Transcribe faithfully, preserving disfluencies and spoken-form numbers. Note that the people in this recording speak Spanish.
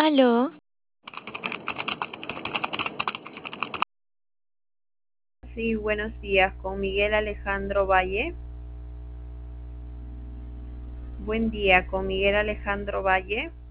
Aló, Sí, buenos días, con Miguel Alejandro Valle. Buen día, con Miguel Alejandro Valle.